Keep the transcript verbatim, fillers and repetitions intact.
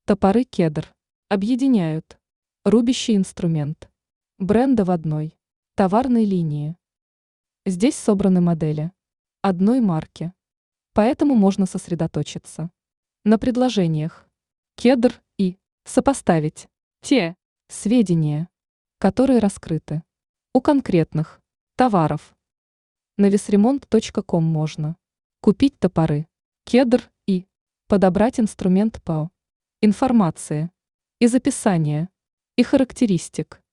Топоры кедр объединяют рубящий инструмент. Бренды в одной товарной линии. Здесь собраны модели одной марки, поэтому можно сосредоточиться на предложениях кедр и сопоставить те сведения, которые раскрыты у конкретных товаров. На весремонт точка ком можно купить топоры кедр и подобрать инструмент по информации из описания и характеристик.